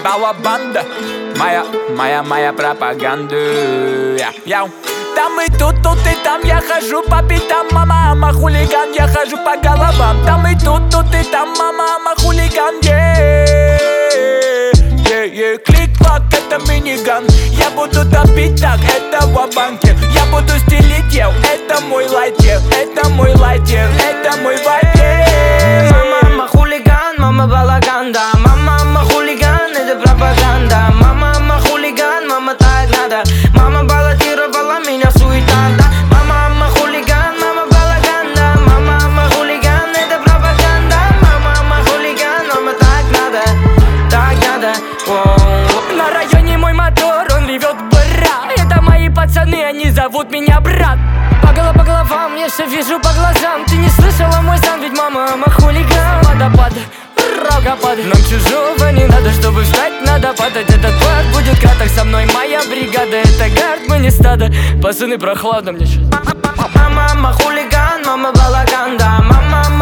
балабанда, моя пропаганда. Там и тут и там я хожу по пятам, мама, хулиган, я хожу по головам. Там и тут и там, мама, хулиган, клик-клак, это миниган. Я буду топить так, это ва-банкер. Я буду стелить ел, это мой лайтер. Это мой лайтер, это мой вайпер. Мама, хулиган, мама, балаган, да. Мама, хулиган, это пропаганда. Мама, хулиган, мама, так надо. Мама баллотировала меня в суета, да. Мама, хулиган, мама, балаган, да. Мама, хулиган, это пропаганда. Мама, хулиган, мама, так надо. Так надо. На районе мой мотор, он ревет бра. Это мои пацаны, они зовут меня брат. По головам, я все вижу по глазам. Ты не слышала мой сан, ведь мама хулиган. Водопад, рогопад. Нам чужого не надо, чтобы встать, надо падать. Этот пад будет краток, со мной моя бригада. Это гард, мы не стадо, пацаны прохладно мне сейчас. Мама хулиган, мама балаган, да. Мама